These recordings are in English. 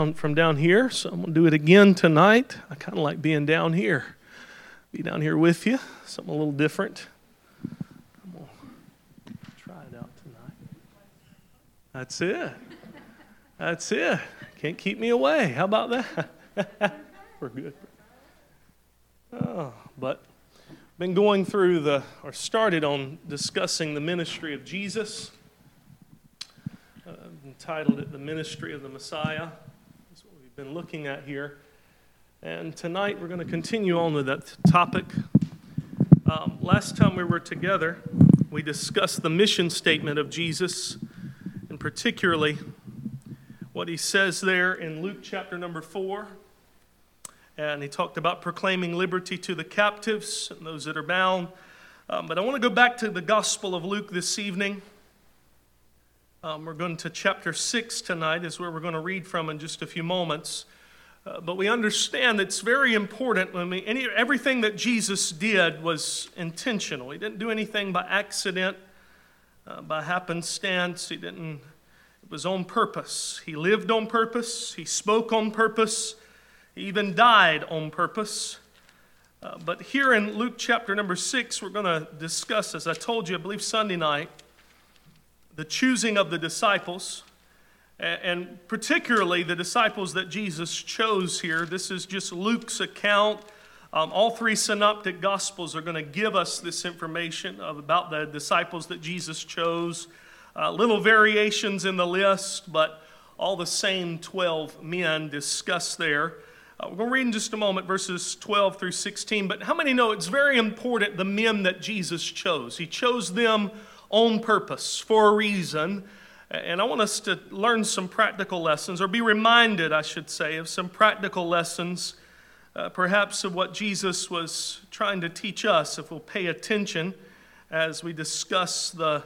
from down here, so I'm going to do it again tonight. I kind of like being down here. Be down here with you, something a little different. I'm going to try it out tonight. That's it. That's it. Can't keep me away. How about that? We're good. But been going through started on discussing the ministry of Jesus. Entitled it The Ministry of the Messiah. That's what we've been looking at here. And tonight we're going to continue on with that topic. Last time we were together, we discussed the mission statement of Jesus, and particularly what he says there in Luke chapter number 4. And he talked about proclaiming liberty to the captives and those that are bound. But I want to go back to the Gospel of Luke this evening. We're going to chapter 6 tonight, is where we're going to read from in just a few moments. But we understand it's very important. Everything that Jesus did was intentional. He didn't do anything by accident, by happenstance. It was on purpose. He lived on purpose. He spoke on purpose. He even died on purpose. But here in Luke chapter number 6, we're going to discuss, as I told you, I believe Sunday night, the choosing of the disciples, and particularly the disciples that Jesus chose here. This is just Luke's account. All three synoptic gospels are going to give us this information about the disciples that Jesus chose. Little variations in the list, but all the same 12 men discussed there. We're going to read in just a moment verses 12 through 16, but how many know it's very important, the men that Jesus chose? He chose them on purpose, for a reason. And I want us to learn some practical lessons, or be reminded, I should say, of some practical lessons, perhaps of what Jesus was trying to teach us, if we'll pay attention as we discuss the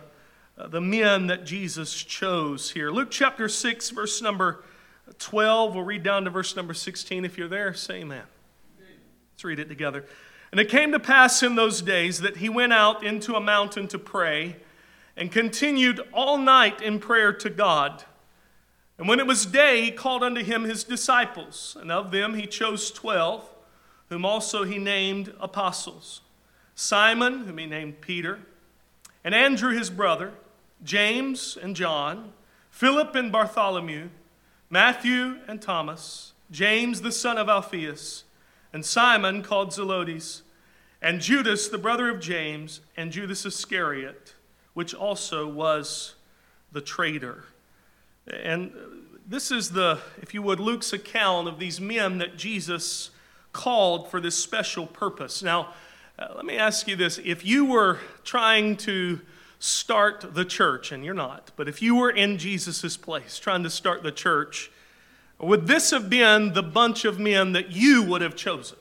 men that Jesus chose here. Luke chapter 6, verse number 12. We'll read down to verse number 16. If you're there, say amen. Let's read it together. And it came to pass in those days that he went out into a mountain to pray, and continued all night in prayer to God. And when it was day, he called unto him his disciples, and of them he chose 12, whom also he named apostles. Simon, whom he named Peter, and Andrew his brother, James and John, Philip and Bartholomew, Matthew and Thomas, James the son of Alphaeus, and Simon called Zelotes, and Judas the brother of James, and Judas Iscariot, which also was the traitor. And this is if you would, Luke's account of these men that Jesus called for this special purpose. Now, let me ask you this. If you were trying to start the church, and you're not, but if you were in Jesus' place trying to start the church, would this have been the bunch of men that you would have chosen?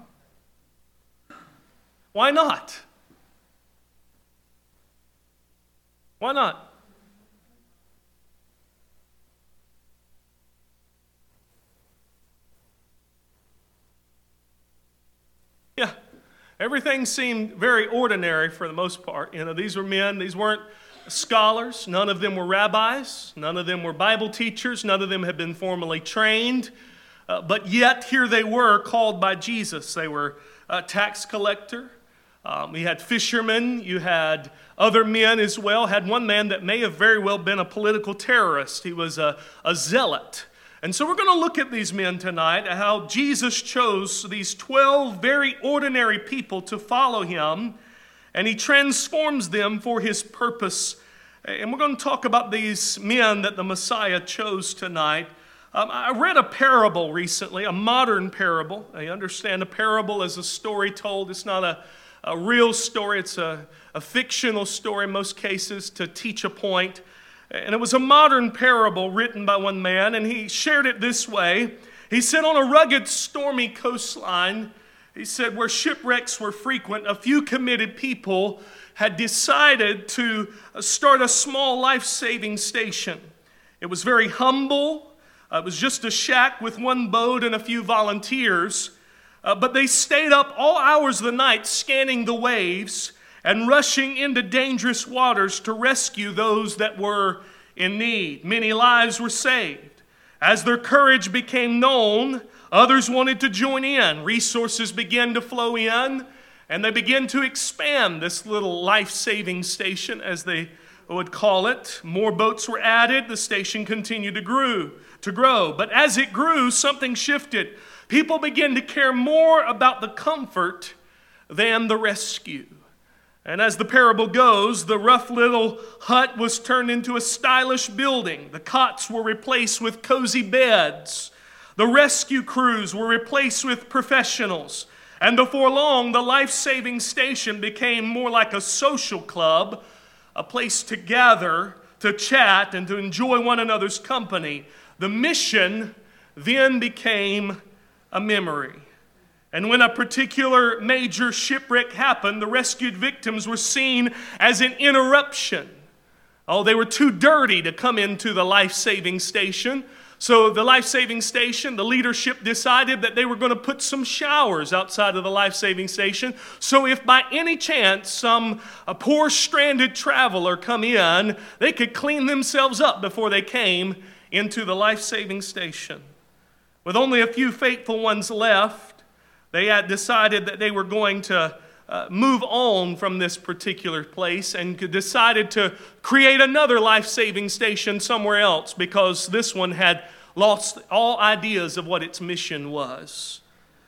Why not? Why not? Yeah, everything seemed very ordinary for the most part. These were men, these weren't scholars. None of them were rabbis. None of them were Bible teachers. None of them had been formally trained. But yet, here they were called by Jesus. They were a tax collector. You had fishermen, you had other men as well. Had one man that may have very well been a political terrorist. He was a zealot. And so we're going to look at these men tonight, how Jesus chose these 12 very ordinary people to follow him, and he transforms them for his purpose. And we're going to talk about these men that the Messiah chose tonight. I read a parable recently, a modern parable. I understand a parable is a story told. It's not a real story. It's a fictional story in most cases to teach a point. And it was a modern parable written by one man, and he shared it this way. He said, on a rugged, stormy coastline, he said, where shipwrecks were frequent, a few committed people had decided to start a small life-saving station. It was very humble. It was just a shack with one boat and a few volunteers. But they stayed up all hours of the night scanning the waves and rushing into dangerous waters to rescue those that were in need. Many lives were saved. As their courage became known, others wanted to join in. Resources began to flow in, and they began to expand this little life-saving station, as they would call it. More boats were added. The station continued to grow. But as it grew, something shifted. People began to care more about the comfort than the rescue. And as the parable goes, the rough little hut was turned into a stylish building. The cots were replaced with cozy beds. The rescue crews were replaced with professionals. And before long, the life-saving station became more like a social club, a place to gather, to chat, and to enjoy one another's company. The mission then became a memory. And when a particular major shipwreck happened, the rescued victims were seen as an interruption. Oh, they were too dirty to come into the life-saving station. So the life-saving station, the leadership decided that they were going to put some showers outside of the life-saving station. So if by any chance a poor stranded traveler come in, they could clean themselves up before they came into the life-saving station. With only a few faithful ones left, they had decided that they were going to move on from this particular place and decided to create another life-saving station somewhere else, because this one had lost all ideas of what its mission was.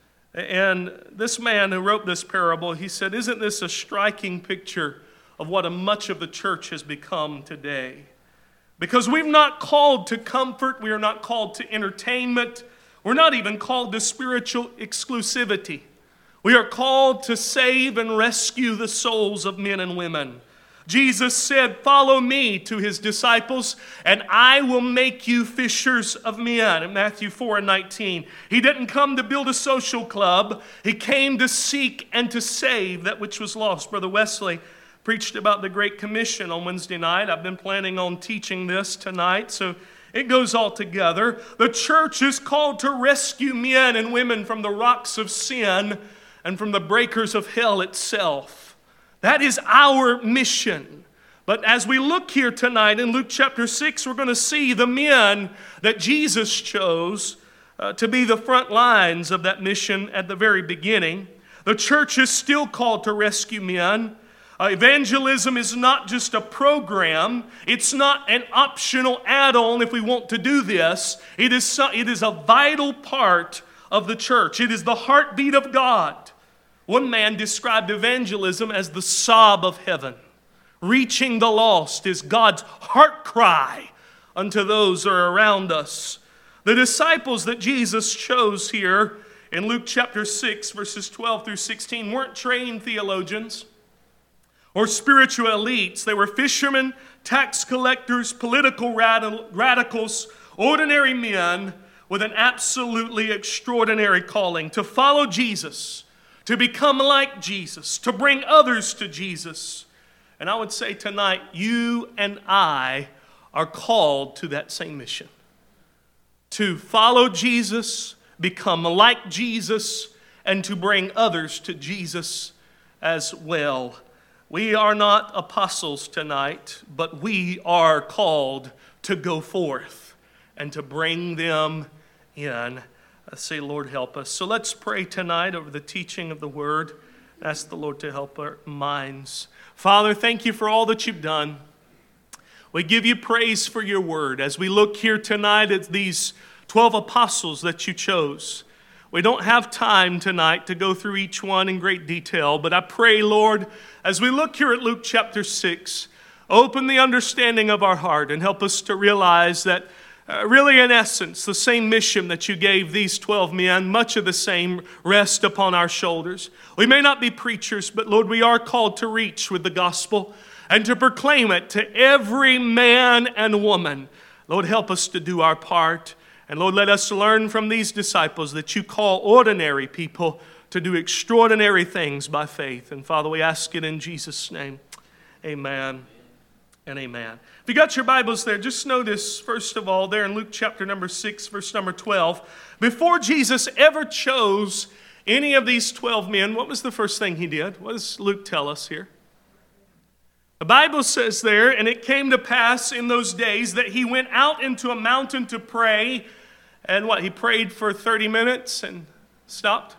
And this man who wrote this parable, he said, "Isn't this a striking picture of what much of the church has become today? Because we're not called to comfort, we are not called to entertainment, we're not even called to spiritual exclusivity. We are called to save and rescue the souls of men and women. Jesus said, 'Follow me,' to his disciples, 'and I will make you fishers of men,' in Matthew 4:19. He didn't come to build a social club. He came to seek and to save that which was lost. Brother Wesley preached about the Great Commission on Wednesday night. I've been planning on teaching this tonight, so it goes all together. The church is called to rescue men and women from the rocks of sin and from the breakers of hell itself. That is our mission. But as we look here tonight in Luke chapter 6, we're going to see the men that Jesus chose to be the front lines of that mission at the very beginning. The church is still called to rescue men. Evangelism is not just a program. It's not an optional add-on if we want to do this. It is a vital part of the church. It is the heartbeat of God. One man described evangelism as the sob of heaven. Reaching the lost is God's heart cry unto those who are around us. The disciples that Jesus chose here in Luke chapter 6, verses 12 through 16, weren't trained theologians or spiritual elites. They were fishermen, tax collectors, political radicals, ordinary men with an absolutely extraordinary calling to follow Jesus, to become like Jesus, to bring others to Jesus. And I would say tonight, you and I are called to that same mission. To follow Jesus, become like Jesus, and to bring others to Jesus as well. We are not apostles tonight, but we are called to go forth and to bring them in. I say, Lord, help us. So let's pray tonight over the teaching of the Word. Ask the Lord to help our minds. Father, thank you for all that you've done. We give you praise for your Word. As we look here tonight at these 12 apostles that you chose, we don't have time tonight to go through each one in great detail, but I pray, Lord, as we look here at Luke chapter 6, open the understanding of our heart and help us to realize that really, in essence, the same mission that you gave these 12 men, much of the same, rest upon our shoulders. We may not be preachers, but Lord, we are called to reach with the gospel and to proclaim it to every man and woman. Lord, help us to do our part. And Lord, let us learn from these disciples that you call ordinary people to do extraordinary things by faith. And Father, we ask it in Jesus' name. Amen and amen. If you got your Bibles there, just notice, first of all, there in Luke chapter number 6, verse number 12, before Jesus ever chose any of these 12 men, what was the first thing he did? What does Luke tell us here? The Bible says there, and it came to pass in those days that he went out into a mountain to pray, And what, he prayed for 30 minutes and stopped?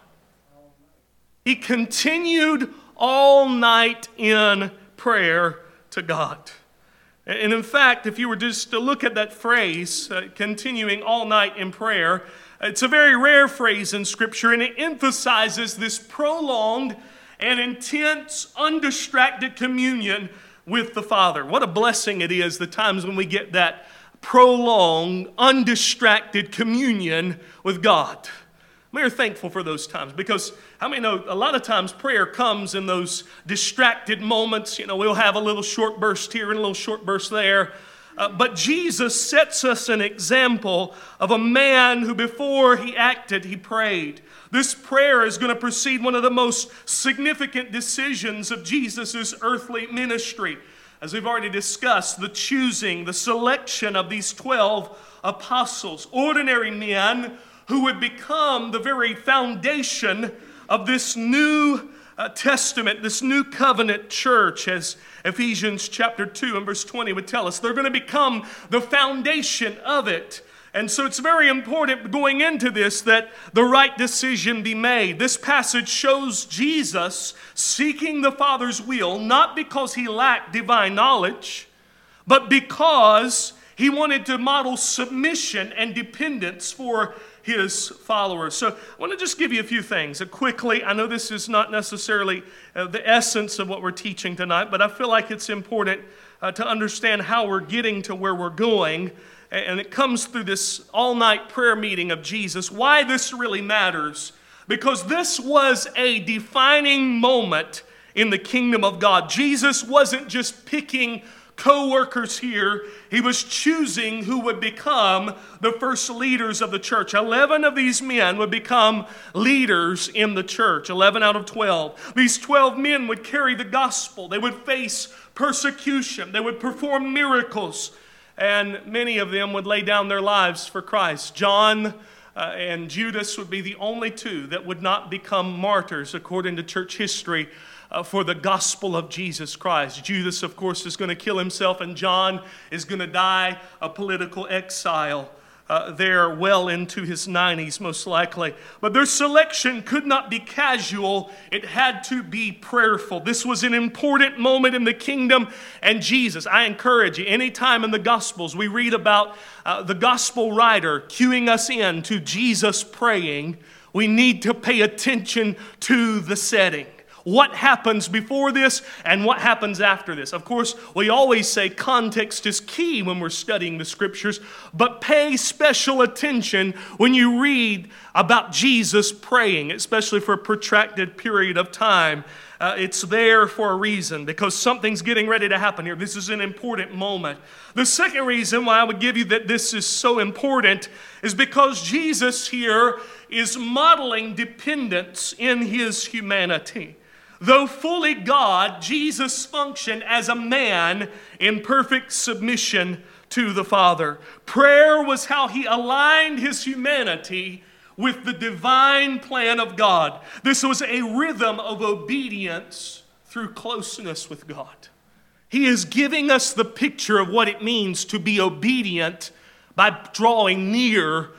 He continued all night in prayer to God. And in fact, if you were just to look at that phrase, continuing all night in prayer, it's a very rare phrase in Scripture, and it emphasizes this prolonged and intense, undistracted communion with the Father. What a blessing it is, the times when we get that prolonged, undistracted communion with God. We are thankful for those times, because how many know a lot of times prayer comes in those distracted moments. You know, we'll have a little short burst here and a little short burst there. But Jesus sets us an example of a man who before he acted, he prayed. This prayer is going to precede one of the most significant decisions of Jesus' earthly ministry. As we've already discussed, the choosing, the selection of these 12 apostles, ordinary men who would become the very foundation of this new Testament, this new covenant church, as Ephesians chapter 2 and verse 20 would tell us. They're going to become the foundation of it. And so it's very important going into this that the right decision be made. This passage shows Jesus seeking the Father's will, not because he lacked divine knowledge, but because he wanted to model submission and dependence for his followers. So I want to just give you a few things quickly. I know this is not necessarily the essence of what we're teaching tonight, but I feel like it's important to understand how we're getting to where we're going. And it comes through this all-night prayer meeting of Jesus. Why this really matters, because this was a defining moment in the kingdom of God. Jesus wasn't just picking co-workers here. He was choosing who would become the first leaders of the church. 11 of these men would become leaders in the church, 11 out of 12. These 12 men would carry the gospel. They would face persecution. They would perform miracles. And many of them would lay down their lives for Christ. John and Judas would be the only two that would not become martyrs according to church history for the gospel of Jesus Christ. Judas, of course, is going to kill himself, and John is going to die a political exile there well into his 90s, most likely. But their selection could not be casual. It had to be prayerful. This was an important moment in the kingdom, and Jesus, I encourage you, anytime in the Gospels we read about the gospel writer cueing us in to Jesus praying, we need to pay attention to the setting. What happens before this and what happens after this? Of course, we always say context is key when we're studying the Scriptures, but pay special attention when you read about Jesus praying, especially for a protracted period of time. It's there for a reason, because something's getting ready to happen here. This is an important moment. The second reason why I would give you that this is so important is because Jesus here is modeling dependence in his humanity. Though fully God, Jesus functioned as a man in perfect submission to the Father. Prayer was how he aligned his humanity with the divine plan of God. This was a rhythm of obedience through closeness with God. He is giving us the picture of what it means to be obedient by drawing near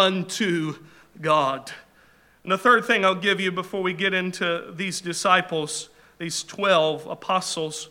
unto God. And the third thing I'll give you before we get into these disciples, these 12 apostles,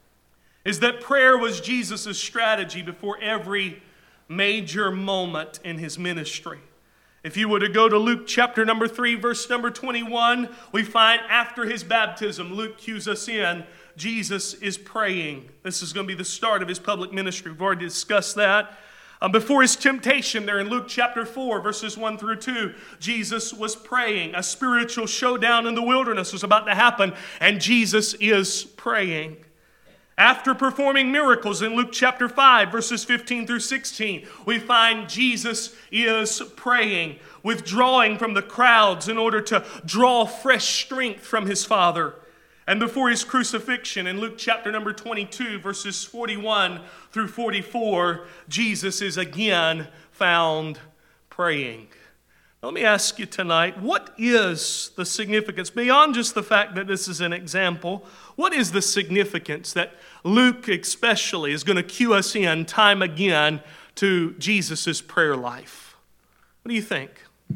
is that prayer was Jesus' strategy before every major moment in his ministry. If you were to go to Luke chapter number 3, verse number 21, we find after his baptism, Luke cues us in, Jesus is praying. This is going to be the start of his public ministry. We've already discussed that. Before his temptation there in Luke chapter 4, verses 1 through 2, Jesus was praying. A spiritual showdown in the wilderness was about to happen, and Jesus is praying. After performing miracles in Luke chapter 5, verses 15 through 16, we find Jesus is praying, withdrawing from the crowds in order to draw fresh strength from his Father. And before his crucifixion in Luke chapter number 22, verses 41 through 44, Jesus is again found praying. Let me ask you tonight, what is the significance, beyond just the fact that this is an example, what is the significance that Luke especially is going to cue us in time again to Jesus' prayer life? What do you think?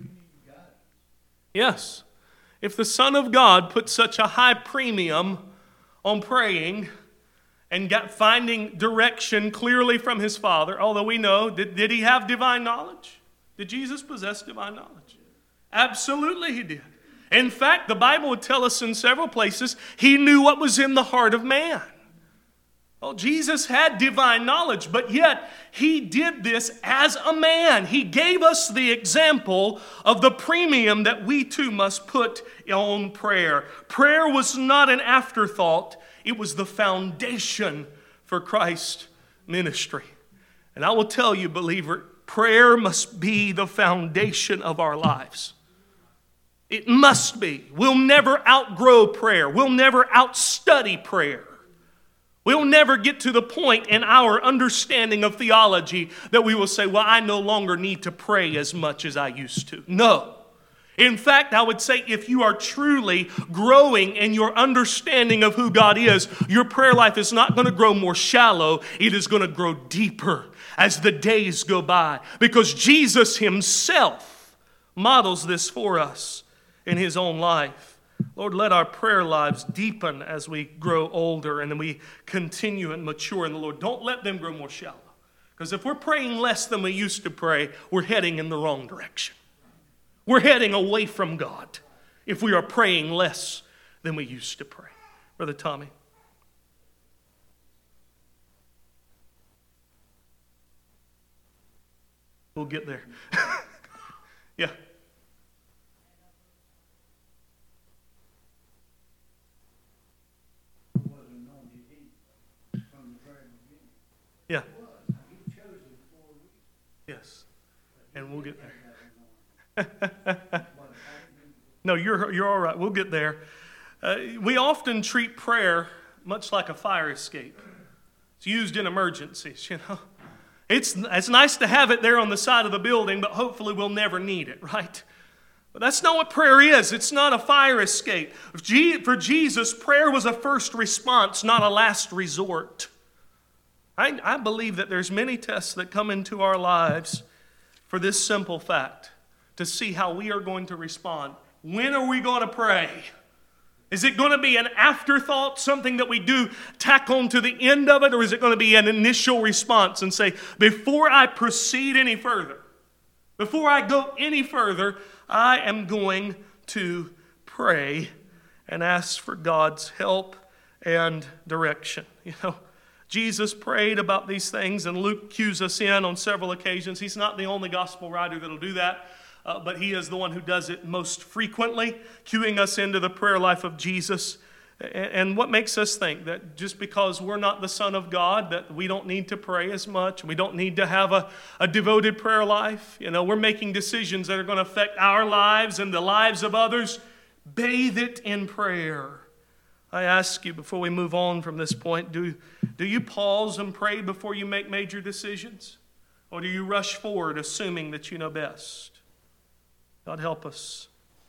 Yes. If the Son of God put such a high premium on praying and finding direction clearly from his Father, although we know, did he have divine knowledge? Did Jesus possess divine knowledge? Absolutely he did. In fact, the Bible would tell us in several places he knew what was in the heart of man. Well, Jesus had divine knowledge, but yet he did this as a man. He gave us the example of the premium that we too must put on prayer. Prayer was not an afterthought. It was the foundation for Christ's ministry. And I will tell you, believer, prayer must be the foundation of our lives. It must be. We'll never outgrow prayer. We'll never outstudy prayer. We'll never get to the point in our understanding of theology that we will say, well, I no longer need to pray as much as I used to. No. In fact, I would say if you are truly growing in your understanding of who God is, your prayer life is not going to grow more shallow. It is going to grow deeper as the days go by. Because Jesus himself models this for us in his own life. Lord, let our prayer lives deepen as we grow older and we continue and mature in the Lord. Don't let them grow more shallow. Because if we're praying less than we used to pray, we're heading in the wrong direction. We're heading away from God if we are praying less than we used to pray. Brother Tommy. We'll get there. Yeah. Yeah. Yes. And we'll get there. No, you're all right. We'll get there. We often treat prayer much like a fire escape. It's used in emergencies, you know. It's nice to have it there on the side of the building, but hopefully we'll never need it, right? But that's not what prayer is. It's not a fire escape. For Jesus, prayer was a first response, not a last resort. I believe that there's many tests that come into our lives for this simple fact, to see how we are going to respond. When are we going to pray? Is it going to be an afterthought, something that we do tack on to the end of it, or is it going to be an initial response and say, before I proceed any further, before I go any further, I am going to pray and ask for God's help and direction. You know, Jesus prayed about these things, and Luke cues us in on several occasions. He's not the only gospel writer that'll do that, but he is the one who does it most frequently, cueing us into the prayer life of Jesus. And what makes us think that just because we're not the Son of God, that we don't need to pray as much, we don't need to have a devoted prayer life? You know, we're making decisions that are going to affect our lives and the lives of others. Bathe it in prayer. I ask you before we move on from this point, do you pause and pray before you make major decisions? Or do you rush forward assuming that you know best? God help us.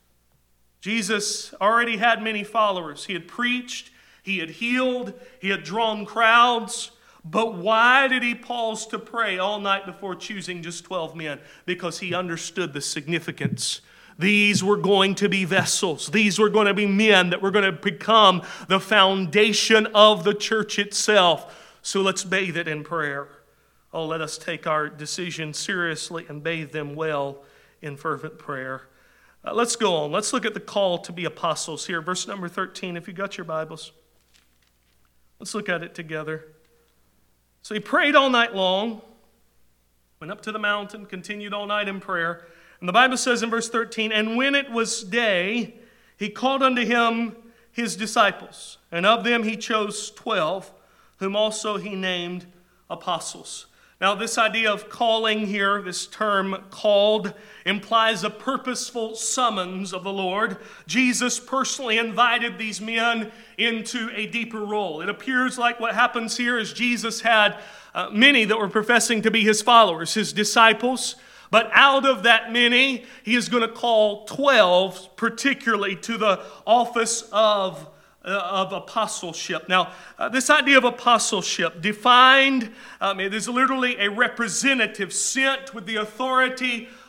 Jesus already had many followers. He had preached, he had healed, he had drawn crowds. But why did he pause to pray all night before choosing just 12 men? Because he understood the significance. These were going to be vessels. These were going to be men that were going to become the foundation of the church itself. So let's bathe it in prayer. Oh, let us take our decisions seriously and bathe them well in fervent prayer. Let's go on. Let's look at the call to be apostles here. Verse number 13, if you got your Bibles. Let's look at it together. So he prayed all night long, went up to the mountain, continued all night in prayer. And the Bible says in verse 13, and when it was day, he called unto him his disciples, and of them he chose 12, whom also he named apostles. Now, this idea of calling here, this term called, implies a purposeful summons of the Lord. Jesus personally invited these men into a deeper role. It appears like what happens here is Jesus had many that were professing to be his followers, his disciples. But out of that many, he is going to call 12 particularly to the office of apostleship. Now, this idea of apostleship defined, it is literally a representative sent with the authority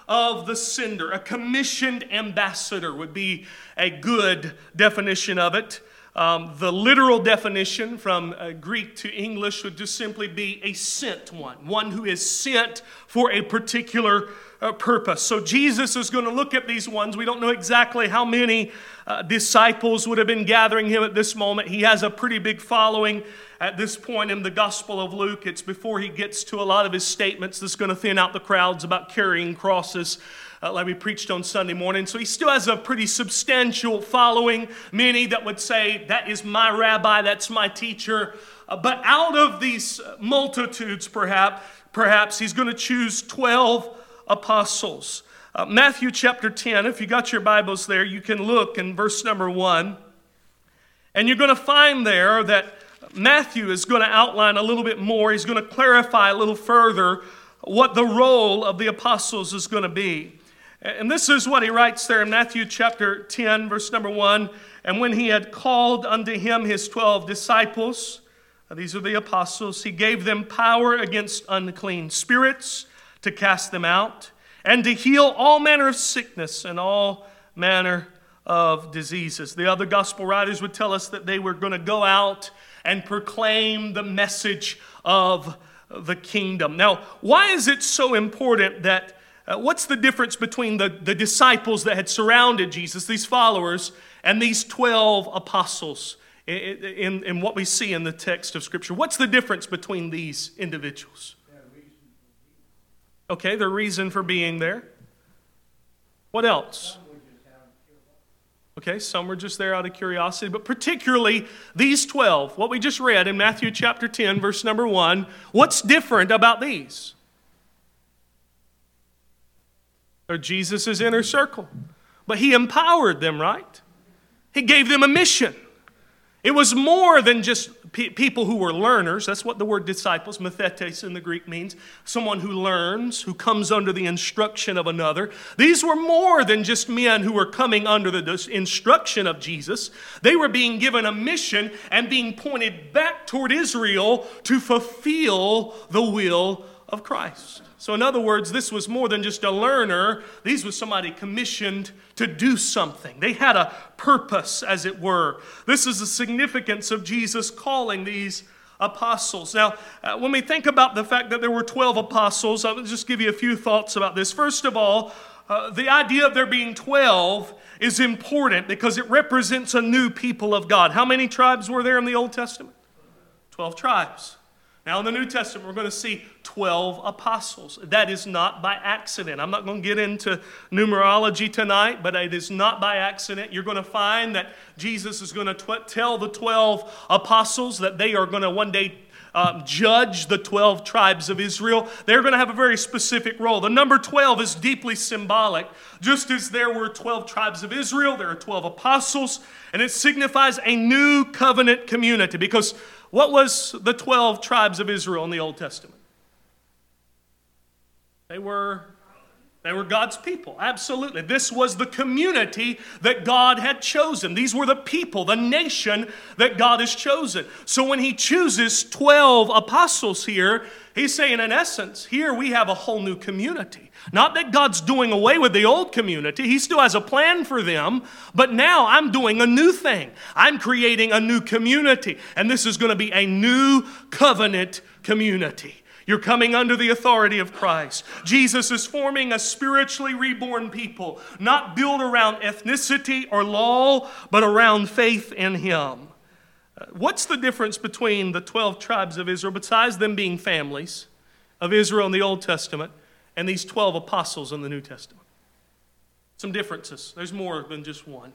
of the sender. A commissioned ambassador would be a good definition of it. The literal definition from Greek to English would just simply be a sent one who is sent for a particular purpose. So Jesus is going to look at these ones. We don't know exactly how many disciples would have been gathering him at this moment. He has a pretty big following at this point in the Gospel of Luke. It's before he gets to a lot of his statements that's going to thin out the crowds about carrying crosses, like we preached on Sunday morning. So he still has a pretty substantial following. Many that would say, that is my rabbi, that's my teacher. But out of these multitudes, perhaps he's going to choose 12 apostles. Matthew chapter 10, if you got your Bibles there, you can look in verse number 1. And you're going to find there that Matthew is going to outline a little bit more. He's going to clarify a little further what the role of the apostles is going to be. And this is what he writes there in Matthew chapter 10, verse number 1. And when he had called unto him his 12 disciples, these are the apostles, he gave them power against unclean spirits to cast them out, and to heal all manner of sickness and all manner of diseases. The other gospel writers would tell us that they were going to go out and proclaim the message of the kingdom. Now, why is it so important that what's the difference between the disciples that had surrounded Jesus, these followers, and these 12 apostles in what we see in the text of Scripture? What's the difference between these individuals? Okay, their reason for being there. What else? Okay, some were just there out of curiosity, but particularly these 12, what we just read in Matthew chapter 10, verse number 1, what's different about these? They're Jesus' inner circle. But he empowered them, right? He gave them a mission. It was more than just people who were learners. That's what the word disciples, mathetes in the Greek, means. Someone who learns, who comes under the instruction of another. These were more than just men who were coming under the instruction of Jesus. They were being given a mission and being pointed back toward Israel to fulfill the will of Christ. So in other words, this was more than just a learner. These was somebody commissioned to do something. They had a purpose, as it were. This is the significance of Jesus calling these apostles. Now, when we think about the fact that there were 12 apostles, I'll just give you a few thoughts about this. First of all, the idea of there being 12 is important because it represents a new people of God. How many tribes were there in the Old Testament? 12 tribes. Now in the New Testament, we're going to see 12 apostles. That is not by accident. I'm not going to get into numerology tonight, but it is not by accident. You're going to find that Jesus is going to tell the 12 apostles that they are going to one day judge the 12 tribes of Israel. They're going to have a very specific role. The number 12 is deeply symbolic. Just as there were 12 tribes of Israel, there are 12 apostles, and it signifies a new covenant community. Because what was the 12 tribes of Israel in the Old Testament? They were God's people, absolutely. This was the community that God had chosen. These were the people, the nation that God has chosen. So when he chooses 12 apostles here, he's saying in essence, here we have a whole new community. Not that God's doing away with the old community. He still has a plan for them. But now I'm doing a new thing. I'm creating a new community. And this is going to be a new covenant community. You're coming under the authority of Christ. Jesus is forming a spiritually reborn people, not built around ethnicity or law, but around faith in him. What's the difference between the 12 tribes of Israel, besides them being families of Israel in the Old Testament, and these 12 apostles in the New Testament? Some differences. There's more than just one.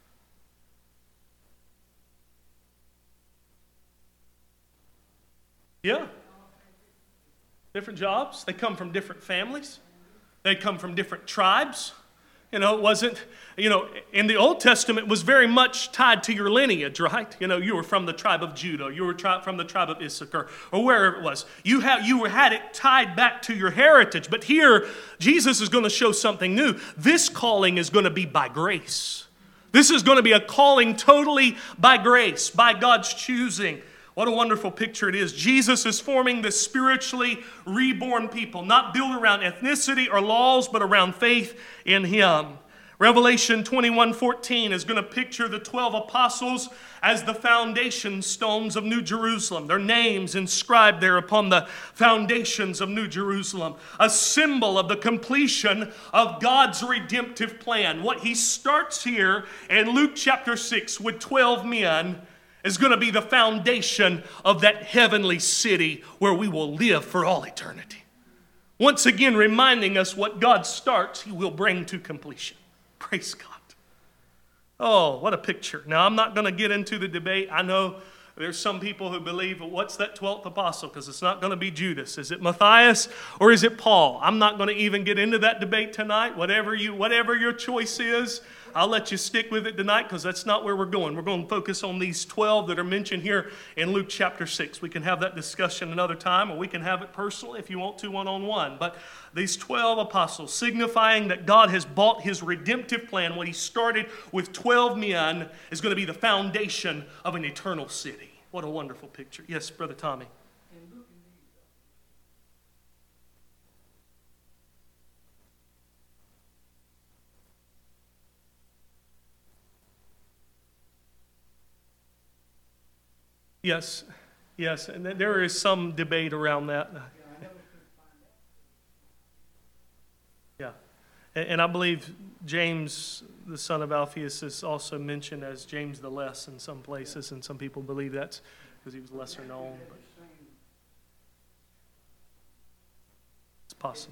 Yeah. Different jobs. They come from different families. They come from different tribes. It wasn't, in the Old Testament it was very much tied to your lineage, right? You were from the tribe of Judah. You were from the tribe of Issachar, or wherever it was. You had it tied back to your heritage. But here, Jesus is going to show something new. This calling is going to be by grace. This is going to be a calling totally by grace, by God's choosing. What a wonderful picture it is. Jesus is forming this spiritually reborn people, not built around ethnicity or laws, but around faith in Him. Revelation 21:14 is going to picture the 12 apostles as the foundation stones of New Jerusalem. Their names inscribed there upon the foundations of New Jerusalem. A symbol of the completion of God's redemptive plan. What He starts here in Luke chapter 6 with 12 men is going to be the foundation of that heavenly city where we will live for all eternity. Once again, reminding us what God starts, He will bring to completion. Praise God. Oh, what a picture. Now, I'm not going to get into the debate. I know there's some people who believe, well, what's that 12th apostle? Because it's not going to be Judas. Is it Matthias or is it Paul? I'm not going to even get into that debate tonight. Whatever your choice is, I'll let you stick with it tonight because that's not where we're going. We're going to focus on these 12 that are mentioned here in Luke chapter 6. We can have that discussion another time, or we can have it personally if you want to one-on-one. But these 12 apostles, signifying that God has bought His redemptive plan, what He started with 12 men, is going to be the foundation of an eternal city. What a wonderful picture. Yes, Brother Tommy. Yes, and there is some debate around that. Yeah, and I believe James, the son of Alphaeus, is also mentioned as James the Less in some places, and some people believe that's because he was lesser known. But it's possible.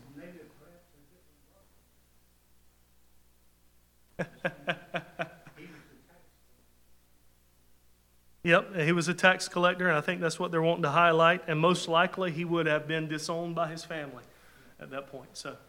Yep, he was a tax collector, and I think that's what they're wanting to highlight. And most likely, he would have been disowned by his family at that point. So,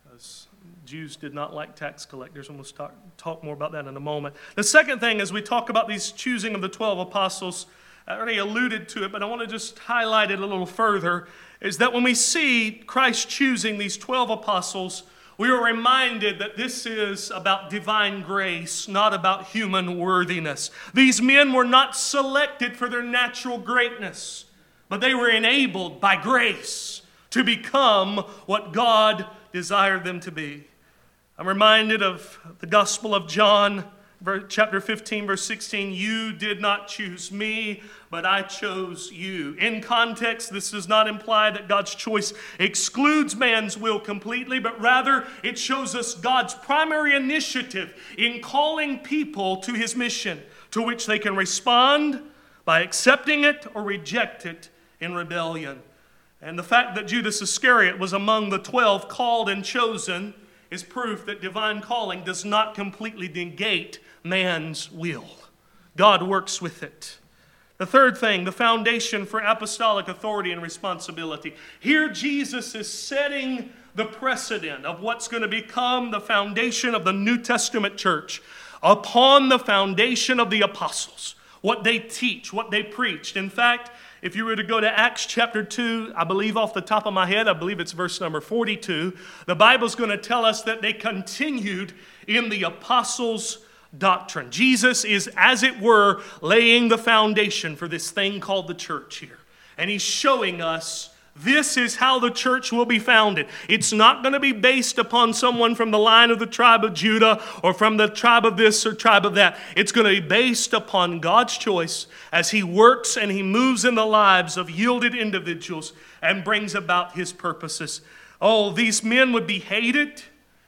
Jews did not like tax collectors, and we'll talk more about that in a moment. The second thing, as we talk about these choosing of the 12 apostles, I already alluded to it, but I want to just highlight it a little further, is that when we see Christ choosing these 12 apostles, we are reminded that this is about divine grace, not about human worthiness. These men were not selected for their natural greatness, but they were enabled by grace to become what God desired them to be. I'm reminded of the Gospel of John, chapter 15, verse 16. You did not choose me, but I chose you. In context, this does not imply that God's choice excludes man's will completely, but rather it shows us God's primary initiative in calling people to His mission, to which they can respond by accepting it or reject it in rebellion. And the fact that Judas Iscariot was among the 12 called and chosen is proof that divine calling does not completely negate man's will. God works with it. The third thing, the foundation for apostolic authority and responsibility. Here Jesus is setting the precedent of what's going to become the foundation of the New Testament church upon the foundation of the apostles, what they teach, what they preached. In fact, if you were to go to Acts chapter 2, I believe off the top of my head, I believe it's verse number 42, the Bible's going to tell us that they continued in the apostles' doctrine. Jesus is, as it were, laying the foundation for this thing called the church here. And He's showing us this is how the church will be founded. It's not going to be based upon someone from the line of the tribe of Judah or from the tribe of this or tribe of that. It's going to be based upon God's choice as He works and He moves in the lives of yielded individuals and brings about His purposes. Oh, these men would be hated.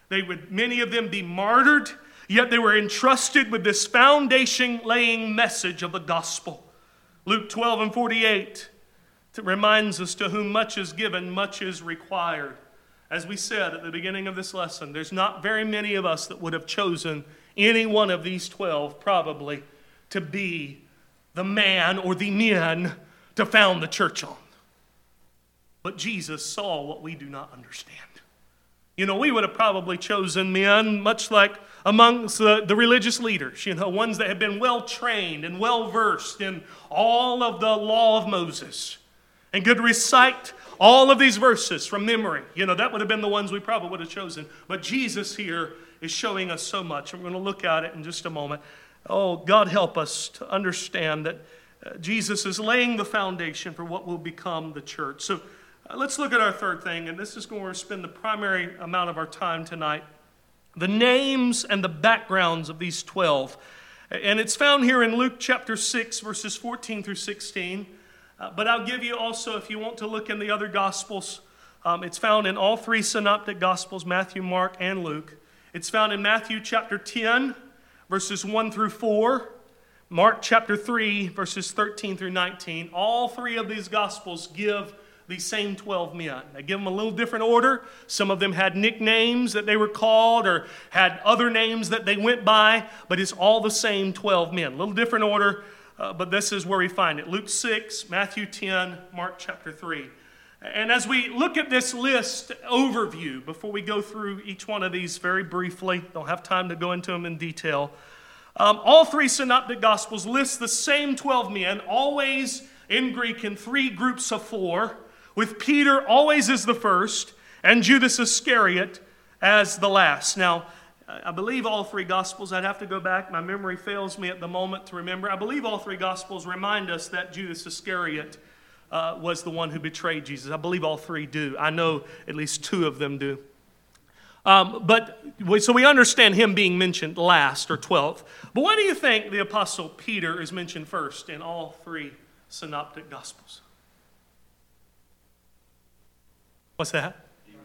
Many of them be martyred. Yet they were entrusted with this foundation-laying message of the gospel. Luke 12 and 48 reminds us, to whom much is given, much is required. As we said at the beginning of this lesson, there's not very many of us that would have chosen any one of these 12 probably to be the man or the men to found the church on. But Jesus saw what we do not understand. You know, we would have probably chosen men much like amongst the religious leaders, ones that have been well-trained and well-versed in all of the law of Moses and could recite all of these verses from memory. That would have been the ones we probably would have chosen. But Jesus here is showing us so much. I'm going to look at it in just a moment. Oh, God help us to understand that Jesus is laying the foundation for what will become the church. So let's look at our third thing, and this is where we'll spend the primary amount of our time tonight. The names and the backgrounds of these 12. And it's found here in Luke chapter 6, verses 14 through 16. But I'll give you also, if you want to look in the other Gospels, it's found in all three synoptic Gospels, Matthew, Mark, and Luke. It's found in Matthew chapter 10, verses 1 through 4. Mark chapter 3, verses 13 through 19. All three of these Gospels give these same 12 men. They give them a little different order. Some of them had nicknames that they were called or had other names that they went by, but it's all the same 12 men. A little different order, but this is where we find it. Luke 6, Matthew 10, Mark chapter 3. And as we look at this list overview, before we go through each one of these very briefly, don't have time to go into them in detail, all three synoptic Gospels list the same 12 men, always in Greek in three groups of four, with Peter always as the first and Judas Iscariot as the last. Now, I believe all three Gospels, I'd have to go back, my memory fails me at the moment to remember. I believe all three Gospels remind us that Judas Iscariot was the one who betrayed Jesus. I believe all three do. I know at least two of them do. So we understand him being mentioned last or 12th. But why do you think the Apostle Peter is mentioned first in all three synoptic Gospels? What's that?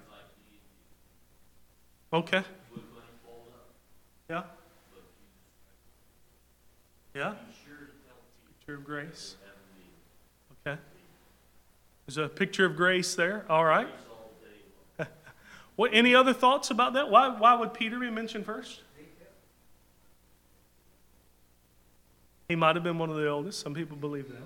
Okay. Yeah. Yeah. Picture of grace. Okay. There's a picture of grace there. All right. What? Any other thoughts about that? Why would Peter be mentioned first? He might have been one of the oldest. Some people believe that.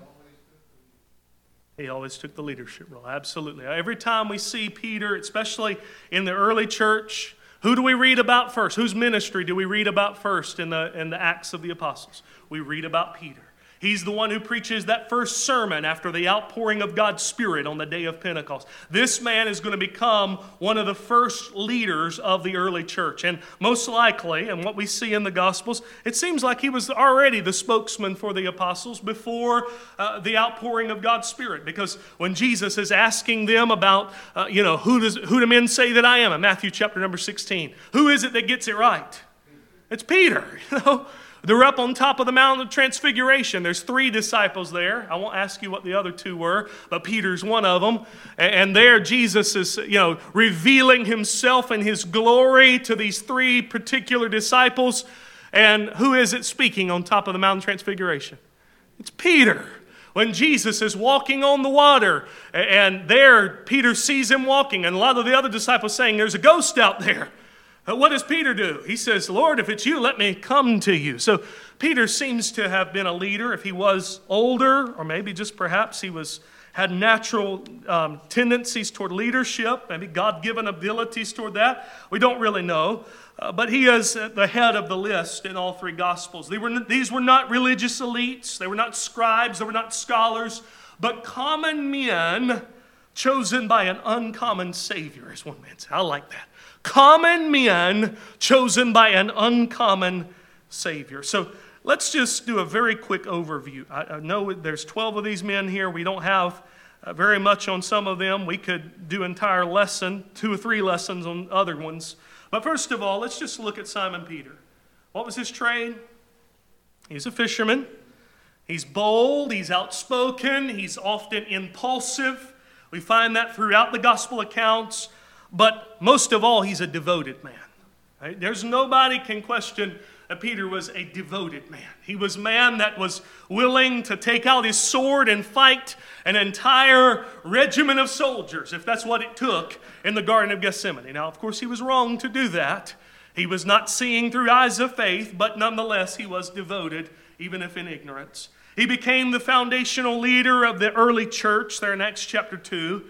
He always took the leadership role. Absolutely. Every time we see Peter, especially in the early church, who do we read about first? Whose ministry do we read about first in the Acts of the Apostles? We read about Peter. He's the one who preaches that first sermon after the outpouring of God's Spirit on the day of Pentecost. This man is going to become one of the first leaders of the early church. And most likely, and what we see in the Gospels, it seems like he was already the spokesman for the apostles before the outpouring of God's Spirit. Because when Jesus is asking them about, who do men say that I am? In Matthew chapter number 16. Who is it that gets it right? It's Peter, They're up on top of the Mount of Transfiguration. There's three disciples there. I won't ask you what the other two were, but Peter's one of them. And there Jesus is, revealing himself and his glory to these three particular disciples. And who is it speaking on top of the Mount of Transfiguration? It's Peter. When Jesus is walking on the water, and there Peter sees him walking, and a lot of the other disciples saying, there's a ghost out there. What does Peter do? He says, Lord, if it's you, let me come to you. So Peter seems to have been a leader. If he was older, or maybe just perhaps he had natural tendencies toward leadership, maybe God-given abilities toward that. We don't really know. But he is at the head of the list in all three Gospels. These were not religious elites. They were not scribes. They were not scholars. But common men chosen by an uncommon Savior, as one man said. I like that. Common men chosen by an uncommon Savior. So let's just do a very quick overview. I know there's 12 of these men here. We don't have very much on some of them. We could do entire lesson, 2 or 3 lessons on other ones. But first of all, let's just look at Simon Peter. What was his trade? He's a fisherman. He's bold. He's outspoken. He's often impulsive. We find that throughout the gospel accounts. But most of all, he's a devoted man. Right? There's nobody can question that Peter was a devoted man. He was a man that was willing to take out his sword and fight an entire regiment of soldiers, if that's what it took, in the Garden of Gethsemane. Now, of course, he was wrong to do that. He was not seeing through eyes of faith, but nonetheless, he was devoted, even if in ignorance. He became the foundational leader of the early church there in Acts chapter 2.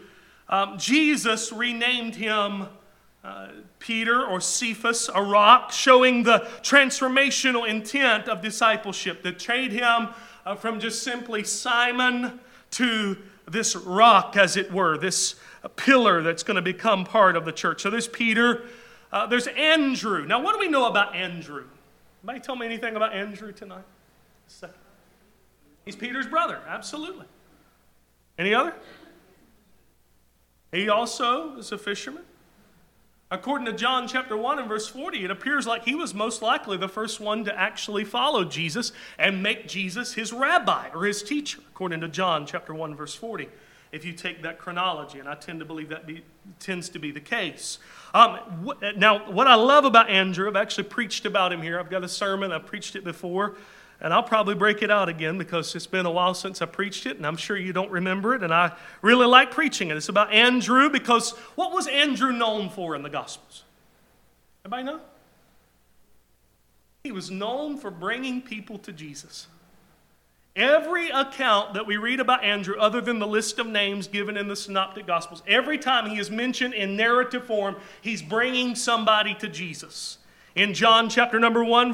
Jesus renamed him Peter or Cephas, a rock, showing the transformational intent of discipleship that changed him from just simply Simon to this rock, as it were, this pillar that's going to become part of the church. So there's Peter. There's Andrew. Now, what do we know about Andrew? Anybody tell me anything about Andrew tonight? He's Peter's brother, absolutely. Any other? He also is a fisherman. According to John chapter 1 and verse 40, it appears like he was most likely the first one to actually follow Jesus and make Jesus his rabbi or his teacher, according to John chapter 1 verse 40, if you take that chronology, and I tend to believe that tends to be the case. Now, what I love about Andrew, I've actually preached about him here. I've got a sermon, I've preached it before, and I'll probably break it out again because it's been a while since I preached it, and I'm sure you don't remember it, and I really like preaching it. It's about Andrew because what was Andrew known for in the Gospels? Anybody know? He was known for bringing people to Jesus. Every account that we read about Andrew, other than the list of names given in the Synoptic Gospels, every time he is mentioned in narrative form, he's bringing somebody to Jesus. In John chapter number 1,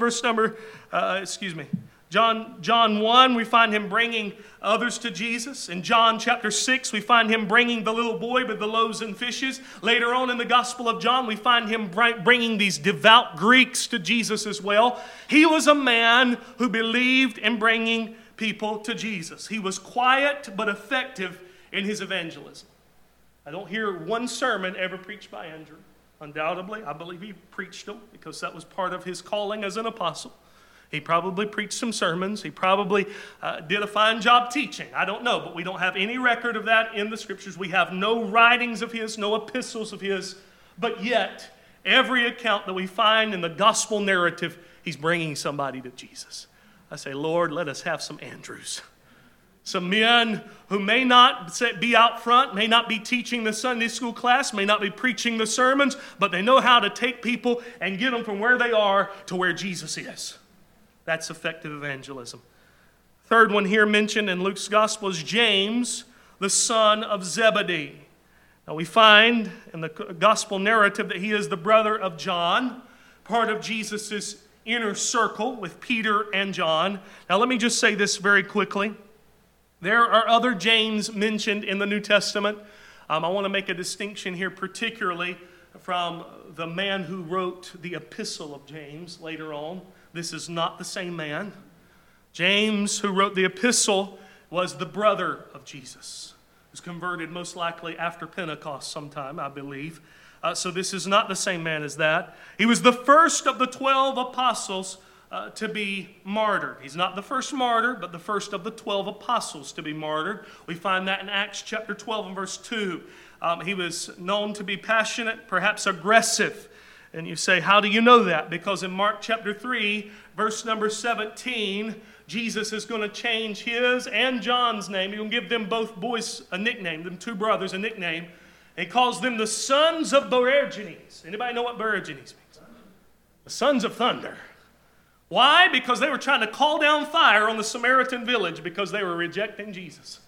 John 1, we find him bringing others to Jesus. In John chapter 6, we find him bringing the little boy with the loaves and fishes. Later on in the Gospel of John, we find him bringing these devout Greeks to Jesus as well. He was a man who believed in bringing people to Jesus. He was quiet but effective in his evangelism. I don't hear one sermon ever preached by Andrew. Undoubtedly, I believe he preached them because that was part of his calling as an apostle. He probably preached some sermons. He probably did a fine job teaching. I don't know, but we don't have any record of that in the Scriptures. We have no writings of his, no epistles of his. But yet, every account that we find in the gospel narrative, he's bringing somebody to Jesus. I say, Lord, let us have some Andrews. Some men who may not be out front, may not be teaching the Sunday school class, may not be preaching the sermons, but they know how to take people and get them from where they are to where Jesus is. That's effective evangelism. Third one here mentioned in Luke's gospel is James, the son of Zebedee. Now we find in the gospel narrative that he is the brother of John, part of Jesus' inner circle with Peter and John. Now let me just say this very quickly. There are other James mentioned in the New Testament. I want to make a distinction here particularly from the man who wrote the epistle of James later on. This is not the same man. James, who wrote the epistle, was the brother of Jesus. He was converted most likely after Pentecost sometime, I believe. So this is not the same man as that. He was the first of the 12 apostles to be martyred. He's not the first martyr, but the first of the 12 apostles to be martyred. We find that in Acts chapter 12 and verse 2. He was known to be passionate, perhaps aggressive. And you say, how do you know that? Because in Mark chapter 3, verse number 17, Jesus is going to change his and John's name. He's going to give them both boys a nickname, them two brothers a nickname. He calls them the sons of Boanerges. Anybody know what Boanerges means? The sons of thunder. Why? Because they were trying to call down fire on the Samaritan village because they were rejecting Jesus.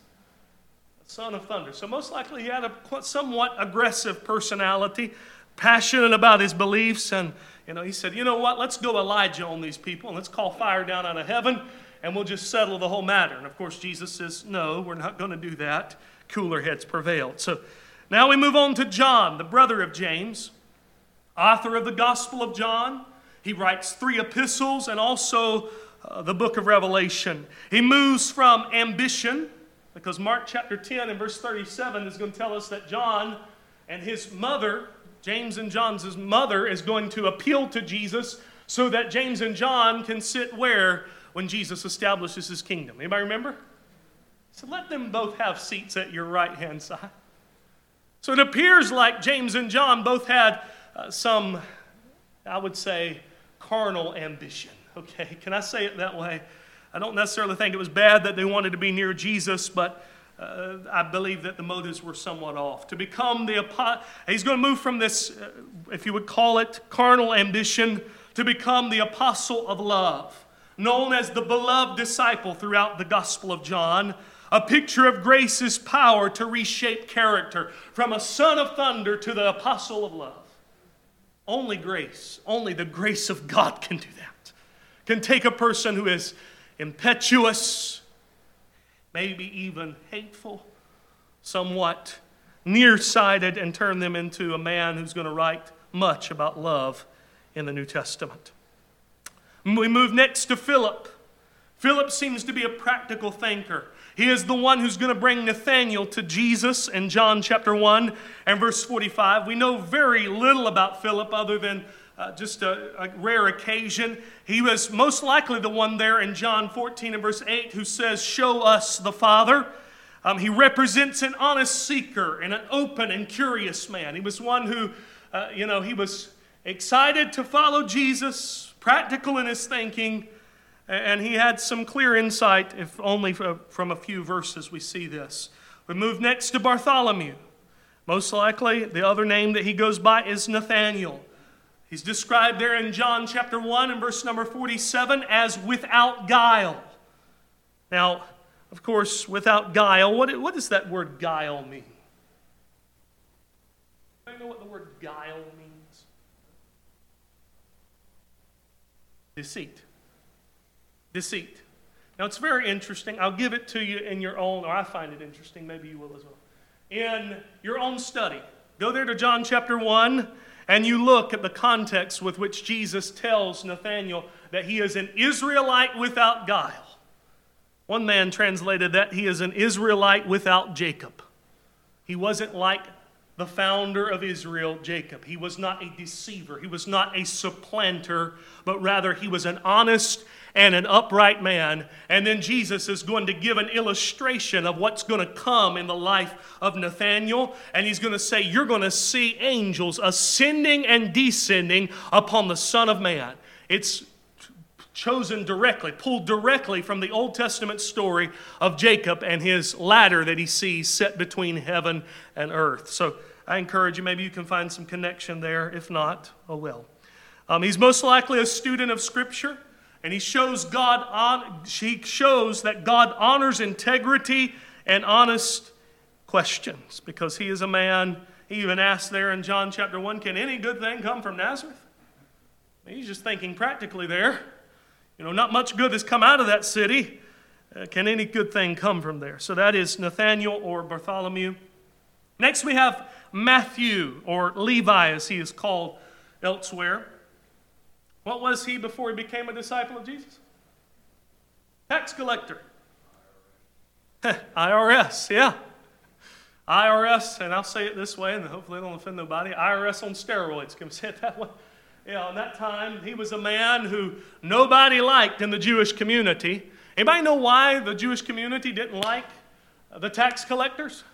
The son of thunder. So most likely he had a somewhat aggressive personality, passionate about his beliefs, and he said, you know what, let's go Elijah on these people, and let's call fire down out of heaven, and we'll just settle the whole matter. And of course Jesus says, no, we're not going to do that. Cooler heads prevailed. So now we move on to John, the brother of James, author of the Gospel of John. He writes 3 epistles and also the book of Revelation. He moves from ambition, because Mark chapter 10 and verse 37 is going to tell us that John and his mother, James and John's mother, is going to appeal to Jesus so that James and John can sit where when Jesus establishes his kingdom. Anybody remember? So let them both have seats at your right-hand side. So it appears like James and John both had some, I would say, carnal ambition. Okay, can I say it that way? I don't necessarily think it was bad that they wanted to be near Jesus, but I believe that the motives were somewhat off. To become he's going to move from this, if you would call it, carnal ambition, to become the apostle of love, known as the beloved disciple throughout the Gospel of John, a picture of grace's power to reshape character, from a son of thunder to the apostle of love. Only grace, only the grace of God can do that. Can take a person who is impetuous, maybe even hateful, somewhat nearsighted, and turn them into a man who's going to write much about love in the New Testament. We move next to Philip. Philip seems to be a practical thinker. He is the one who's going to bring Nathanael to Jesus in John chapter 1 and verse 45. We know very little about Philip other than just a rare occasion. He was most likely the one there in John 14 and verse 8 who says, "Show us the Father." He represents an honest seeker and an open and curious man. He was one who, he was excited to follow Jesus, practical in his thinking, and he had some clear insight, if only from a few verses we see this. We move next to Bartholomew. Most likely, the other name that he goes by is Nathanael. He's described there in John chapter 1 and verse number 47 as without guile. Now, of course, without guile, what does that word guile mean? Do you know what the word guile means? Deceit. Deceit. Now, it's very interesting. I'll give it to you in your own, or I find it interesting, maybe you will as well. In your own study, go there to John chapter 1, and you look at the context with which Jesus tells Nathanael that he is an Israelite without guile. One man translated that he is an Israelite without Jacob. He wasn't like the founder of Israel, Jacob. He was not a deceiver. He was not a supplanter, but rather he was an honest and an upright man. And then Jesus is going to give an illustration of what's going to come in the life of Nathanael. And he's going to say, you're going to see angels ascending and descending upon the Son of Man. It's chosen directly, pulled directly from the Old Testament story of Jacob and his ladder that he sees set between heaven and earth. So I encourage you, maybe you can find some connection there. If not, oh well. He's most likely a student of Scripture, and he shows that God honors integrity and honest questions, because he is a man. He even asked there in John chapter 1, can any good thing come from Nazareth? He's just thinking practically there. Not much good has come out of that city. Can any good thing come from there? So that is Nathanael or Bartholomew. Next we have Matthew, or Levi as he is called elsewhere. What was he before he became a disciple of Jesus? Tax collector. IRS, yeah. IRS, and I'll say it this way, and hopefully I don't offend nobody. IRS on steroids, can we say it that way? In that time, he was a man who nobody liked in the Jewish community. Anybody know why the Jewish community didn't like the tax collectors?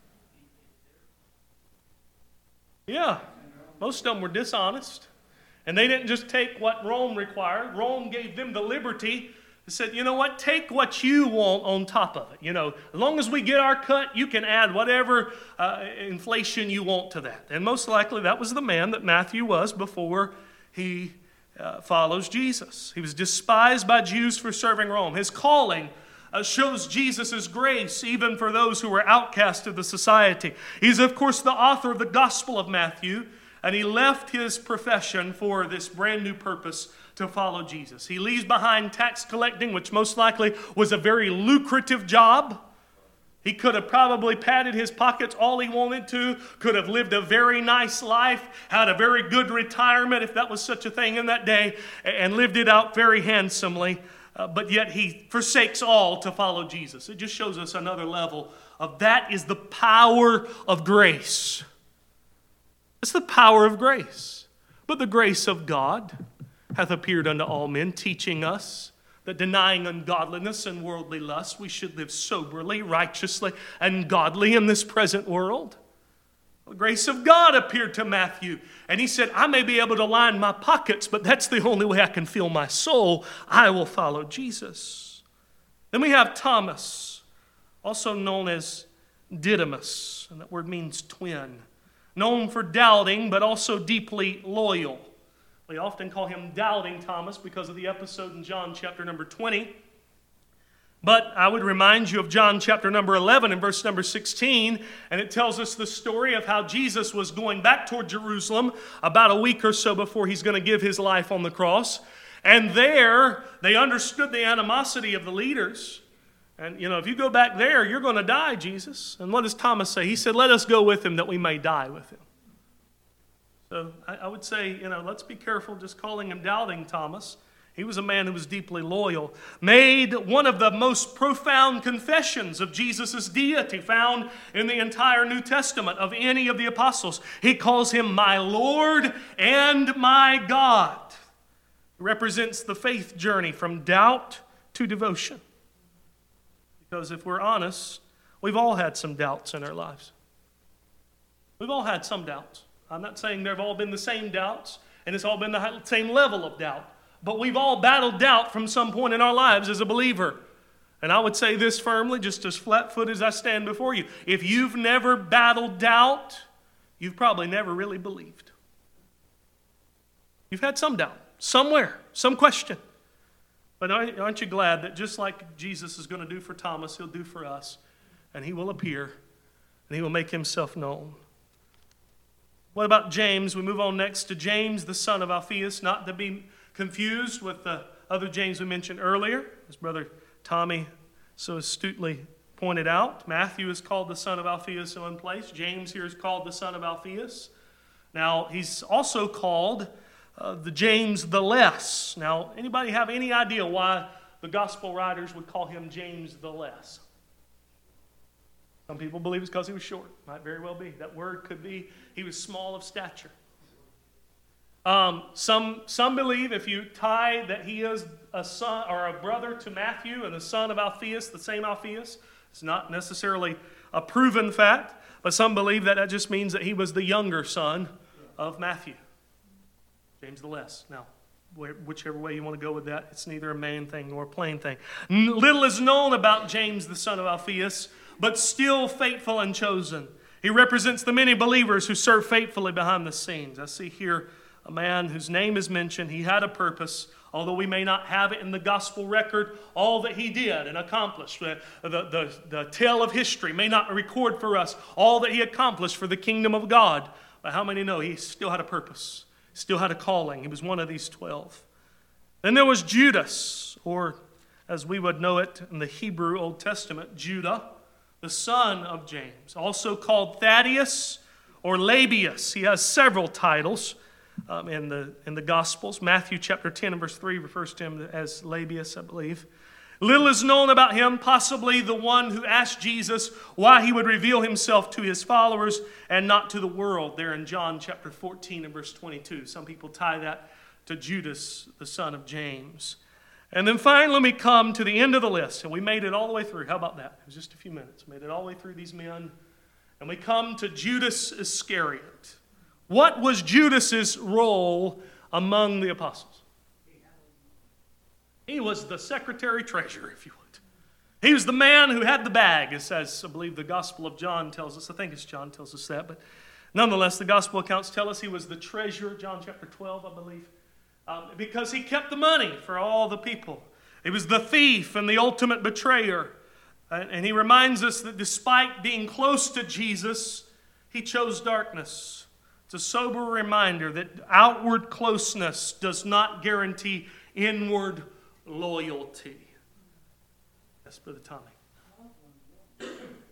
Yeah, most of them were dishonest. And they didn't just take what Rome required. Rome gave them the liberty. They said, you know what, take what you want on top of it. As long as we get our cut, you can add whatever inflation you want to that. And most likely that was the man that Matthew was before he follows Jesus. He was despised by Jews for serving Rome. His calling shows Jesus' grace even for those who were outcast of the society. He's, of course, the author of the Gospel of Matthew, and he left his profession for this brand new purpose to follow Jesus. He leaves behind tax collecting, which most likely was a very lucrative job. He could have probably padded his pockets all he wanted to, could have lived a very nice life, had a very good retirement, if that was such a thing in that day, and lived it out very handsomely. But yet he forsakes all to follow Jesus. It just shows us another level of that is the power of grace. It's the power of grace. But the grace of God hath appeared unto all men, teaching us that denying ungodliness and worldly lust, we should live soberly, righteously, and godly in this present world. The grace of God appeared to Matthew, and he said, I may be able to line my pockets, but that's the only way I can fill my soul. I will follow Jesus. Then we have Thomas, also known as Didymus, and that word means twin. Known for doubting, but also deeply loyal. We often call him Doubting Thomas because of the episode in John chapter number 20. But I would remind you of John chapter number 11 and verse number 16, and it tells us the story of how Jesus was going back toward Jerusalem about a week or so before he's going to give his life on the cross. And there, they understood the animosity of the leaders. And, if you go back there, you're going to die, Jesus. And what does Thomas say? He said, let us go with him that we may die with him. So I would say, let's be careful just calling him Doubting Thomas. He was a man who was deeply loyal, made one of the most profound confessions of Jesus' deity found in the entire New Testament of any of the apostles. He calls him my Lord and my God. He represents the faith journey from doubt to devotion. Because if we're honest, we've all had some doubts in our lives. We've all had some doubts. I'm not saying they've all been the same doubts, and it's all been the same level of doubt. But we've all battled doubt from some point in our lives as a believer. And I would say this firmly, just as flat-footed as I stand before you. If you've never battled doubt, you've probably never really believed. You've had some doubt, somewhere, some question. But aren't you glad that just like Jesus is going to do for Thomas, he'll do for us. And he will appear, and he will make himself known. What about James? We move on next to James, the son of Alphaeus, not to be confused with the other James we mentioned earlier, as Brother Tommy so astutely pointed out. Matthew is called the son of Alphaeus in one place. James here is called the son of Alphaeus. Now, he's also called the James the Less. Now, anybody have any idea why the gospel writers would call him James the Less? Some people believe it's because he was short. Might very well be. That word could be he was small of stature. Some believe if you tie that he is a son or a brother to Matthew and the son of Alphaeus, the same Alphaeus, it's not necessarily a proven fact, but some believe that just means that he was the younger son of Matthew, James the Less. Now, whichever way you want to go with that, it's neither a main thing nor a plain thing. Little is known about James, the son of Alphaeus, but still faithful and chosen. He represents the many believers who serve faithfully behind the scenes. I see here a man whose name is mentioned. He had a purpose, although we may not have it in the gospel record, all that he did and accomplished. The tale of history may not record for us all that he accomplished for the kingdom of God. But how many know he still had a purpose, still had a calling? He was one of these 12. Then there was Judas, or as we would know it in the Hebrew Old Testament, Judah, the son of James, also called Thaddeus or Labius. He has several titles in the Gospels. Matthew chapter 10 and verse 3 refers to him as Labius, I believe. Little is known about him, possibly the one who asked Jesus why he would reveal himself to his followers and not to the world, there in John chapter 14 and verse 22. Some people tie that to Judas, the son of James. And then finally we come to the end of the list, and we made it all the way through. How about that? It was just a few minutes. We made it all the way through these men, and we come to Judas Iscariot. What was Judas's role among the apostles? He was the secretary treasurer, if you would. He was the man who had the bag, as I believe the Gospel of John tells us. I think it's John tells us that, but nonetheless, the Gospel accounts tell us he was the treasurer, John chapter 12, I believe. Because he kept the money for all the people. He was the thief and the ultimate betrayer. And he reminds us that despite being close to Jesus, he chose darkness. It's a sober reminder that outward closeness does not guarantee inward loyalty. Yes, Brother Tommy.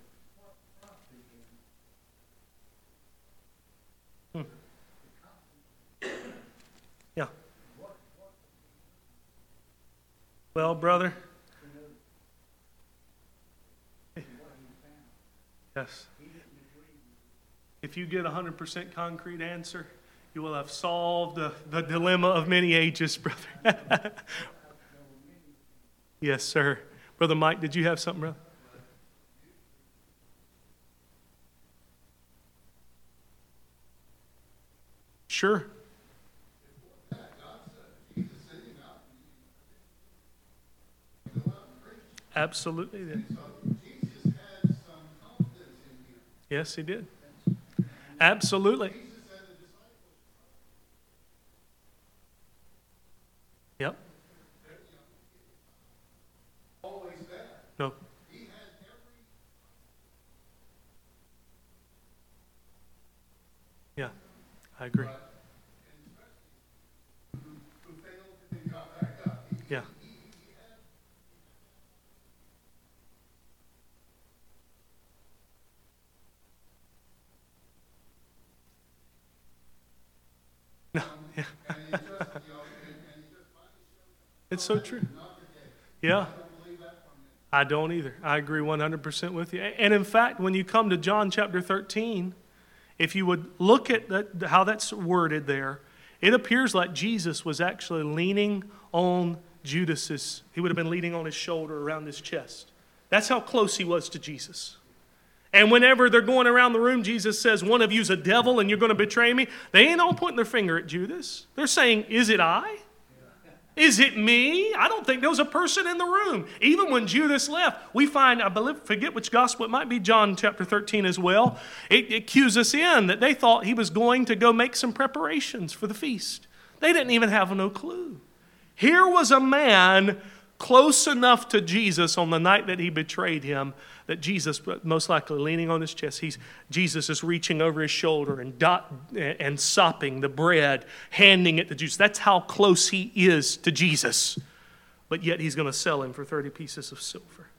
Yeah. Well, brother. Yes. If you get a 100% concrete answer, you will have solved the dilemma of many ages, brother. Yes, sir. Brother Mike, did you have something, brother? Sure. Absolutely did. Yes, he did. Absolutely. Yep. No. Yeah, I agree. Yeah. No. Yeah. It's so true. Yeah. I don't either. I agree 100% with you. And in fact, when you come to John chapter 13, if you would look at how that's worded there, it appears like Jesus was actually leaning on Judas's. He would have been leaning on his shoulder around his chest. That's how close he was to Jesus. And whenever they're going around the room, Jesus says, one of you's a devil and you're going to betray me. They ain't all pointing their finger at Judas. They're saying, is it I? Is it me? I don't think there was a person in the room. Even when Judas left, we find, I believe, forget which gospel, it might be John chapter 13 as well. It cues us in that they thought he was going to go make some preparations for the feast. They didn't even have no clue. Here was a man close enough to Jesus on the night that he betrayed him that Jesus, most likely leaning on his chest, Jesus is reaching over his shoulder and sopping the bread, handing it to Jesus. That's how close he is to Jesus. But yet he's going to sell him for 30 pieces of silver.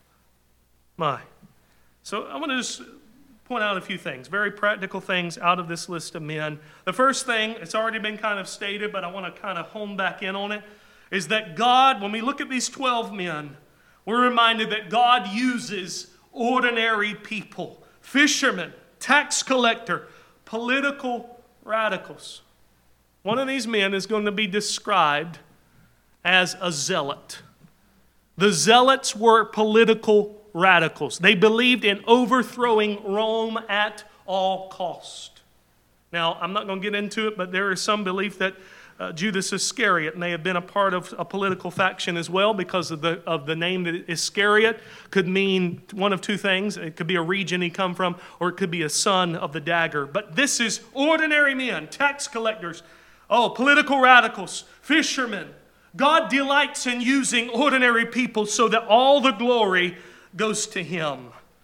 My. So I want to just point out a few things, very practical things out of this list of men. The first thing, it's already been kind of stated, but I want to kind of hone back in on it, is that God, when we look at these 12 men, we're reminded that God uses ordinary people, fishermen, tax collector, political radicals. One of these men is going to be described as a zealot. The zealots were political radicals. They believed in overthrowing Rome at all cost. Now, I'm not going to get into it, but there is some belief that Judas Iscariot may have been a part of a political faction as well because of the name that Iscariot could mean one of two things. It could be a region he come from, or it could be a son of the dagger. But this is ordinary men, tax collectors, political radicals, fishermen. God delights in using ordinary people so that all the glory goes to him.